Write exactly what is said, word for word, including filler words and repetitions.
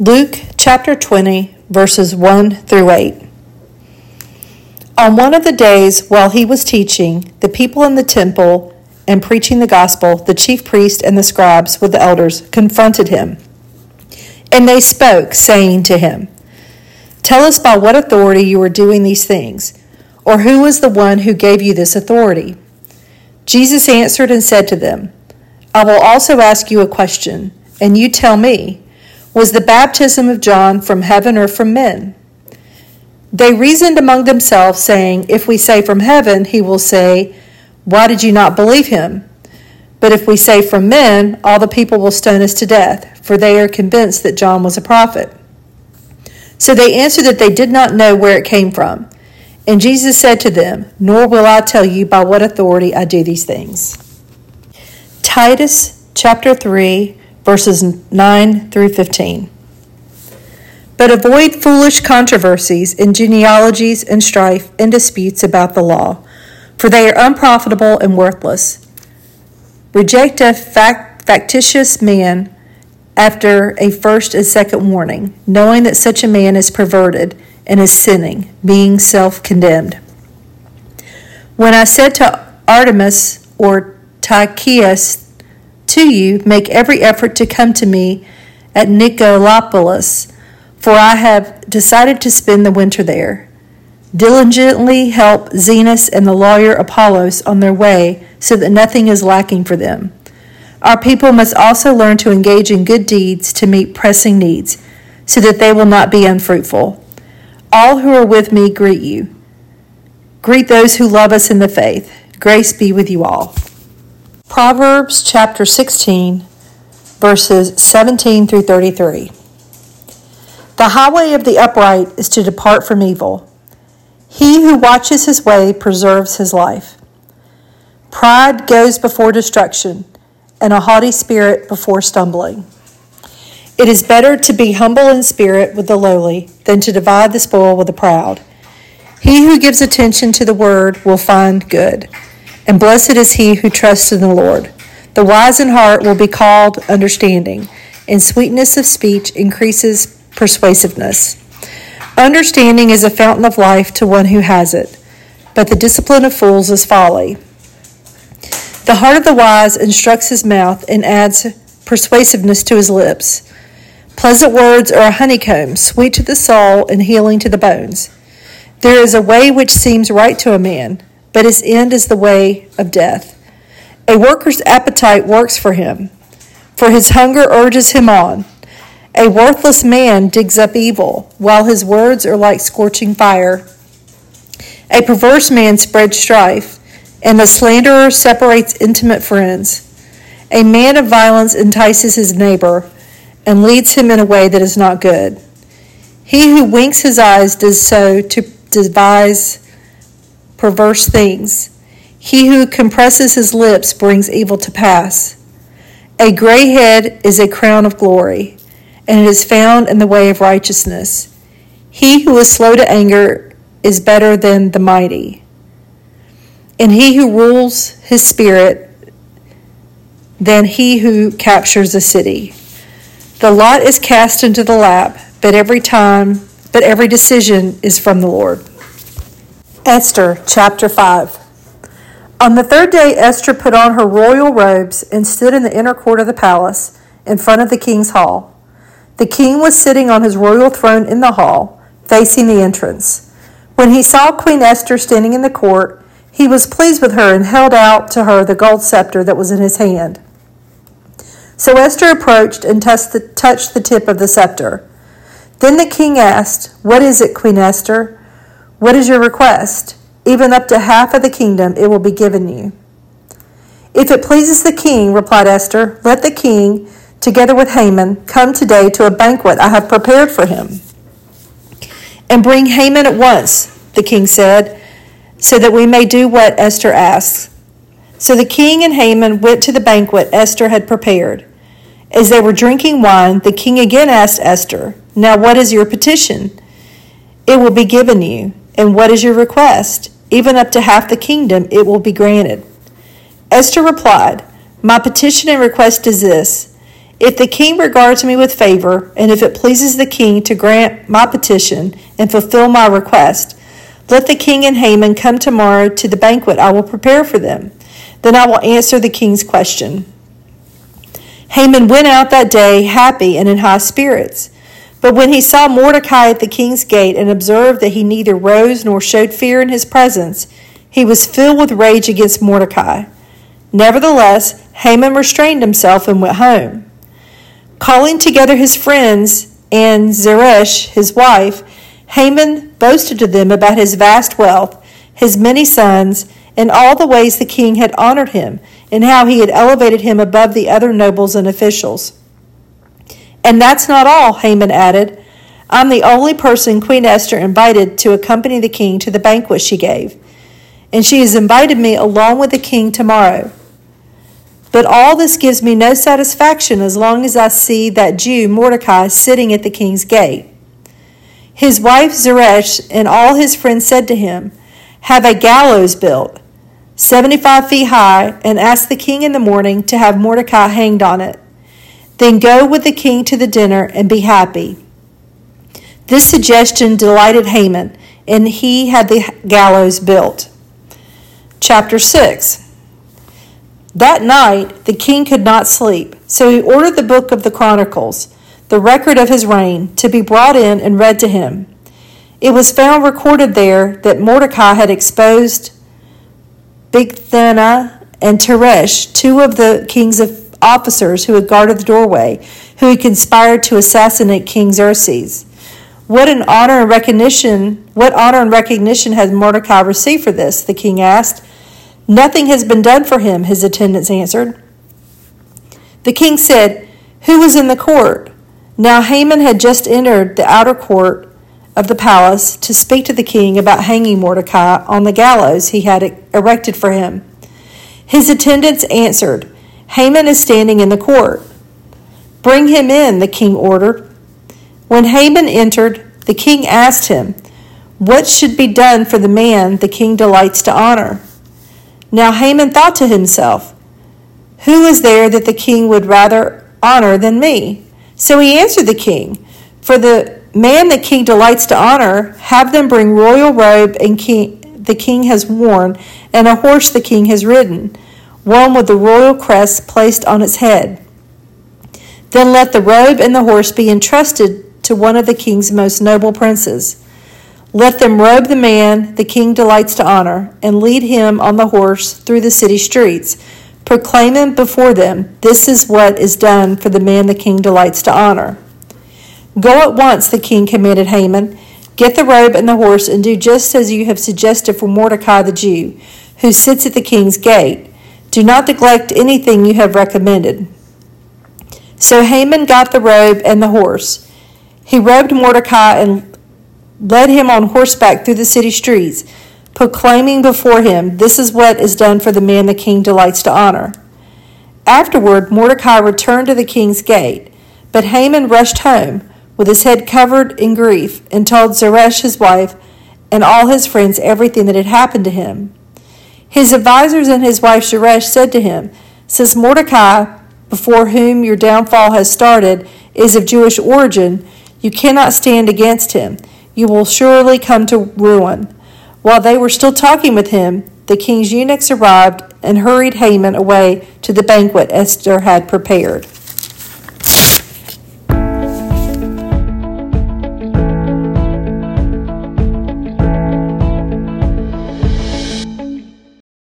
Luke chapter twenty, verses one through eight. On one of the days while he was teaching the people in the temple and preaching the gospel, the chief priest and the scribes with the elders confronted him. And they spoke, saying to him, "Tell us by what authority you are doing these things, or who was the one who gave you this authority?" Jesus answered and said to them, "I will also ask you a question, and you tell me, was the baptism of John from heaven or from men?" They reasoned among themselves, saying, "If we say from heaven, he will say, 'Why did you not believe him?' But if we say from men, all the people will stone us to death, for they are convinced that John was a prophet." So they answered that they did not know where it came from. And Jesus said to them, "Nor will I tell you by what authority I do these things." Titus chapter three, verses nine through fifteen. But avoid foolish controversies and genealogies and strife and disputes about the law, for they are unprofitable and worthless. Reject a fact, factitious man after a first and second warning, knowing that such a man is perverted and is sinning, being self-condemned. When I said to Artemas or Tychicus to you, make every effort to come to me at Nicopolis, for I have decided to spend the winter there. Diligently help Zenas and the lawyer Apollos on their way, so that nothing is lacking for them. Our people must also learn to engage in good deeds to meet pressing needs, so that they will not be unfruitful. All who are with me greet you. Greet those who love us in the faith. Grace be with you all. Proverbs chapter sixteen, verses seventeen through thirty-three. The highway of the upright is to depart from evil. He who watches his way preserves his life. Pride goes before destruction, and a haughty spirit before stumbling. It is better to be humble in spirit with the lowly than to divide the spoil with the proud. He who gives attention to the word will find good, and blessed is he who trusts in the Lord. The wise in heart will be called understanding, and sweetness of speech increases persuasiveness. Understanding is a fountain of life to one who has it, but the discipline of fools is folly. The heart of the wise instructs his mouth and adds persuasiveness to his lips. Pleasant words are a honeycomb, sweet to the soul and healing to the bones. There is a way which seems right to a man, but its end is the way of death. A worker's appetite works for him, for his hunger urges him on. A worthless man digs up evil, while his words are like scorching fire. A perverse man spreads strife, and the slanderer separates intimate friends. A man of violence entices his neighbor, and leads him in a way that is not good. He who winks his eyes does so to devise perverse things. He who compresses his lips brings evil to pass. A gray head is a crown of glory, and it is found in the way of righteousness. He who is slow to anger is better than the mighty, and he who rules his spirit than he who captures a city. The lot is cast into the lap, but every time, but every decision is from the Lord. Esther chapter five. On the third day, Esther put on her royal robes and stood in the inner court of the palace, in front of the king's hall. The king was sitting on his royal throne in the hall, facing the entrance. When he saw Queen Esther standing in the court, he was pleased with her and held out to her the gold scepter that was in his hand. So Esther approached and touched the, touched the tip of the scepter. Then the king asked, "What is it, Queen Esther? What is your request? Even up to half of the kingdom it will be given you." "If it pleases the king," replied Esther, "let the king, together with Haman, come today to a banquet I have prepared for him." "And bring Haman at once," the king said, "so that we may do what Esther asks." So the king and Haman went to the banquet Esther had prepared. As they were drinking wine, the king again asked Esther, "Now what is your petition?" "It will be given you." "And what is your request?" "Even up to half the kingdom it will be granted." Esther replied, "My petition and request is this. If the king regards me with favor, and if it pleases the king to grant my petition and fulfill my request, let the king and Haman come tomorrow to the banquet I will prepare for them. Then I will answer the king's question." Haman went out that day happy and in high spirits. But when he saw Mordecai at the king's gate and observed that he neither rose nor showed fear in his presence, he was filled with rage against Mordecai. Nevertheless, Haman restrained himself and went home. Calling together his friends and Zeresh, his wife, Haman boasted to them about his vast wealth, his many sons, and all the ways the king had honored him, and how he had elevated him above the other nobles and officials. "And that's not all," Haman added. "I'm the only person Queen Esther invited to accompany the king to the banquet she gave, and she has invited me along with the king tomorrow. But all this gives me no satisfaction as long as I see that Jew Mordecai sitting at the king's gate." His wife Zeresh and all his friends said to him, "Have a gallows built, seventy-five feet high, and ask the king in the morning to have Mordecai hanged on it. Then go with the king to the dinner and be happy." This suggestion delighted Haman, and he had the gallows built. Chapter six. That night the king could not sleep, so he ordered the book of the Chronicles, the record of his reign, to be brought in and read to him. It was found recorded there that Mordecai had exposed Bigthana and Teresh, two of the king's officers who had guarded the doorway, who had conspired to assassinate King Xerxes. What an honor and recognition, what honor and recognition has Mordecai received for this? The king asked. "Nothing has been done for him," his attendants answered. The king said, "Who was in the court?" Now Haman had just entered the outer court of the palace to speak to the king about hanging Mordecai on the gallows he had erected for him. His attendants answered, "Haman is standing in the court." "Bring him in," the king ordered. When Haman entered, the king asked him, "What should be done for the man the king delights to honor?" Now Haman thought to himself, "Who is there that the king would rather honor than me?" So he answered the king, "For the man the king delights to honor, have them bring royal robe and king, the king has worn, and a horse the king has ridden, one with the royal crest placed on its head. Then let the robe and the horse be entrusted to one of the king's most noble princes. Let them robe the man the king delights to honor, and lead him on the horse through the city streets, proclaiming before them, 'This is what is done for the man the king delights to honor.'" "Go at once," the king commanded Haman. "Get the robe and the horse, and do just as you have suggested for Mordecai the Jew, who sits at the king's gate. Do not neglect anything you have recommended." So Haman got the robe and the horse. He robed Mordecai and led him on horseback through the city streets, proclaiming before him, "This is what is done for the man the king delights to honor." Afterward, Mordecai returned to the king's gate, but Haman rushed home, with his head covered in grief, and told Zeresh his wife and all his friends everything that had happened to him. His advisers and his wife Zeresh said to him, "Since Mordecai, before whom your downfall has started, is of Jewish origin, you cannot stand against him. You will surely come to ruin." While they were still talking with him, the king's eunuchs arrived and hurried Haman away to the banquet Esther had prepared.